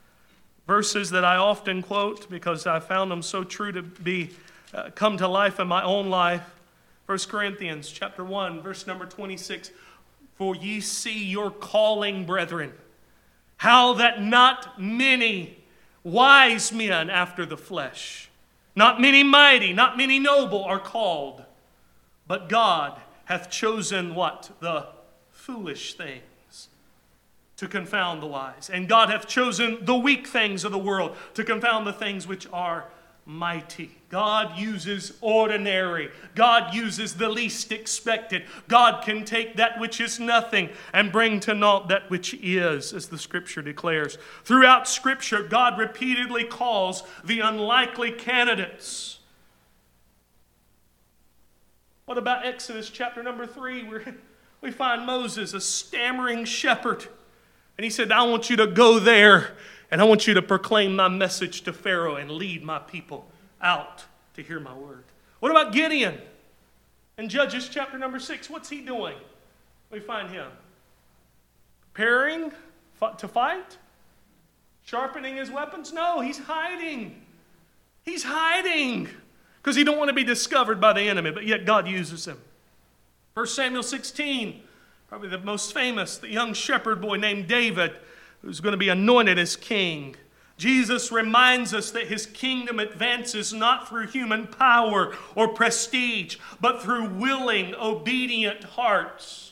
Verses that I often quote because I found them so true to be come to life in my own life. 1 Corinthians chapter 1, verse number 26. For ye see your calling, brethren, how that not many wise men after the flesh, not many mighty, not many noble are called, but God hath chosen what? The foolish things to confound the wise. And God hath chosen the weak things of the world to confound the things which are mighty. God uses ordinary. God uses the least expected. God can take that which is nothing and bring to naught that which is, as the Scripture declares. Throughout Scripture, God repeatedly calls the unlikely candidates. What about Exodus chapter number 3, where we find Moses, a stammering shepherd, and he said, I want you to go there and I want you to proclaim my message to Pharaoh and lead my people out to hear my word. What about Gideon? In Judges chapter number 6, what's he doing? We find him preparing to fight? Sharpening his weapons? No, he's hiding. He's hiding because he don't want to be discovered by the enemy, but yet God uses him. 1 Samuel 16, probably the most famous, the young shepherd boy named David, who's going to be anointed as king. Jesus reminds us that his kingdom advances not through human power or prestige, but through willing, obedient hearts.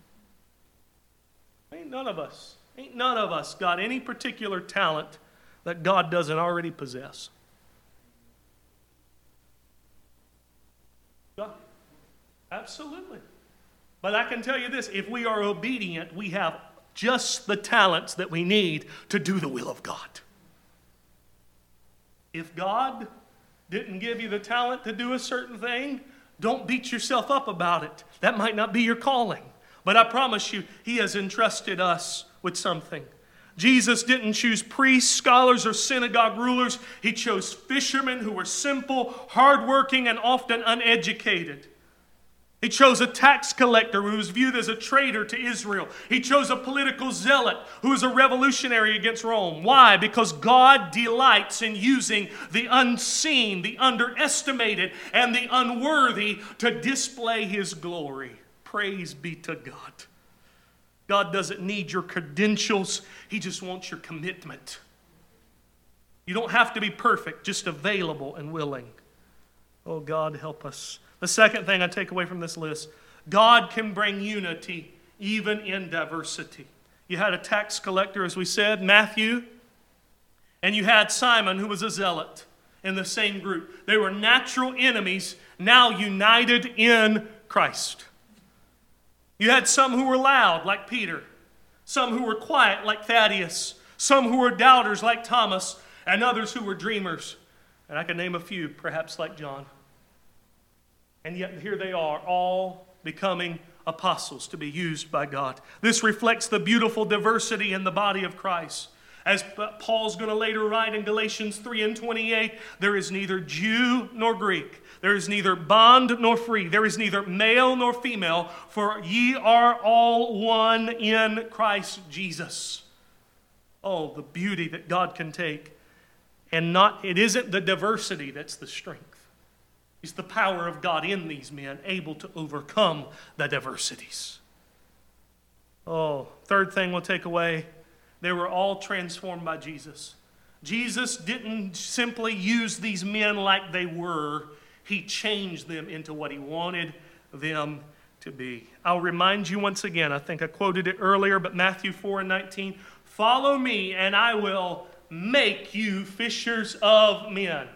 Ain't none of us got any particular talent that God doesn't already possess. God, absolutely. But I can tell you this, if we are obedient, we have just the talents that we need to do the will of God. If God didn't give you the talent to do a certain thing, don't beat yourself up about it. That might not be your calling. But I promise you, he has entrusted us with something. Jesus didn't choose priests, scholars, or synagogue rulers. He chose fishermen who were simple, hardworking, and often uneducated. He chose a tax collector who was viewed as a traitor to Israel. He chose a political zealot who was a revolutionary against Rome. Why? Because God delights in using the unseen, the underestimated, and the unworthy to display his glory. Praise be to God. God doesn't need your credentials. He just wants your commitment. You don't have to be perfect, just available and willing. Oh, God, help us. The second thing I take away from this list, God can bring unity even in diversity. You had a tax collector, as we said, Matthew, and you had Simon, who was a zealot, in the same group. They were natural enemies, now united in Christ. You had some who were loud, like Peter, some who were quiet, like Thaddeus, some who were doubters, like Thomas, and others who were dreamers. And I can name a few, perhaps like John. And yet here they are, all becoming apostles to be used by God. This reflects the beautiful diversity in the body of Christ. As Paul's going to later write in Galatians 3:28, there is neither Jew nor Greek. There is neither bond nor free. There is neither male nor female, for ye are all one in Christ Jesus. Oh, the beauty that God can take. And it isn't the diversity that's the strength. It's the power of God in these men, able to overcome the diversities. Oh, third thing we'll take away, they were all transformed by Jesus. Jesus didn't simply use these men like they were. He changed them into what he wanted them to be. I'll remind you once again, I think I quoted it earlier, but Matthew 4:19, follow me and I will make you fishers of men.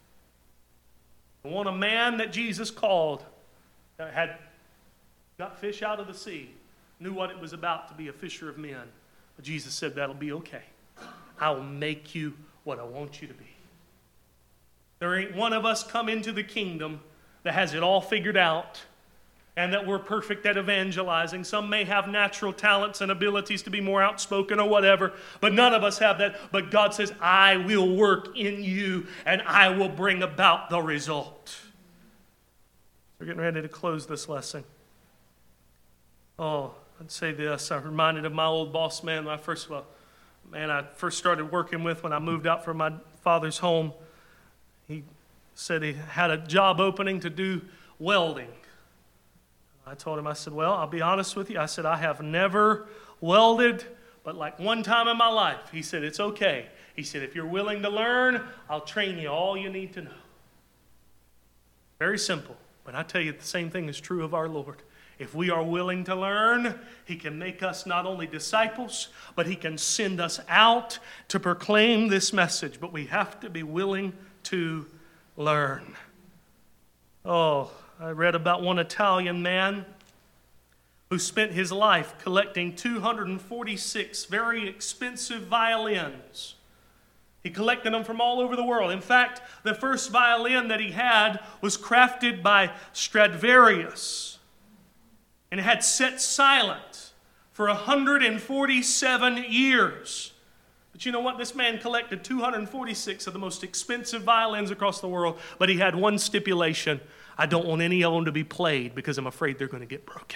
I want a man that Jesus called, that had got fish out of the sea, knew what it was about to be a fisher of men. But Jesus said, that'll be okay. I will make you what I want you to be. There ain't one of us come into the kingdom that has it all figured out and that we're perfect at evangelizing. Some may have natural talents and abilities to be more outspoken or whatever, but none of us have that. But God says, I will work in you and I will bring about the result. We're getting ready to close this lesson. Oh, I'd say this. I'm reminded of my old boss man I first started working with when I moved out from my father's home. He said he had a job opening to do welding. I told him, I said, well, I'll be honest with you. I said, I have never welded, but like one time in my life. He said, it's okay. He said, if you're willing to learn, I'll train you all you need to know. Very simple. But I tell you, the same thing is true of our Lord. If we are willing to learn, he can make us not only disciples, but he can send us out to proclaim this message. But we have to be willing to learn. Oh, I read about one Italian man who spent his life collecting 246 very expensive violins. He collected them from all over the world. In fact, the first violin that he had was crafted by Stradivarius. And it had sat silent for 147 years. But you know what? This man collected 246 of the most expensive violins across the world, but he had one stipulation. I don't want any of them to be played because I'm afraid they're going to get broken.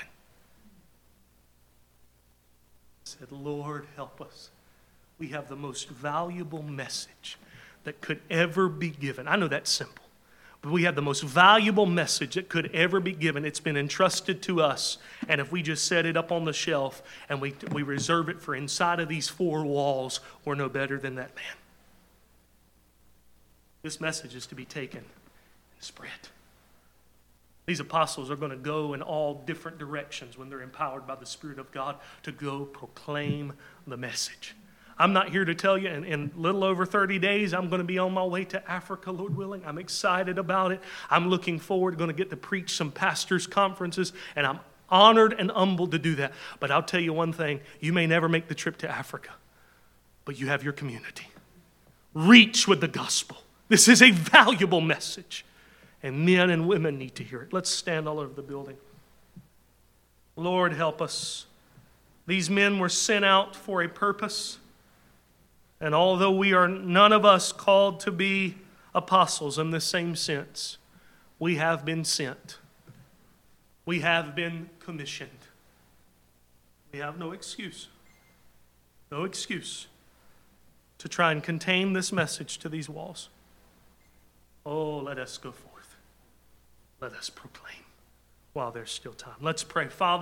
I said, Lord, help us. We have the most valuable message that could ever be given. I know that's simple, but we have the most valuable message that could ever be given. It's been entrusted to us, and if we just set it up on the shelf and we reserve it for inside of these four walls, we're no better than that man. This message is to be taken and spread. These apostles are going to go in all different directions when they're empowered by the Spirit of God to go proclaim the message. I'm not here to tell you, in little over 30 days, I'm going to be on my way to Africa, Lord willing. I'm excited about it. I'm looking forward to going to get to preach some pastors' conferences, and I'm honored and humbled to do that. But I'll tell you one thing, you may never make the trip to Africa, but you have your community. Reach with the gospel. This is a valuable message. And men and women need to hear it. Let's stand all over the building. Lord, help us. These men were sent out for a purpose. And although we are none of us called to be apostles in the same sense, we have been sent. We have been commissioned. We have no excuse. No excuse to try and contain this message to these walls. Oh, let us go forth. Let us proclaim while there's still time. Let's pray. Father,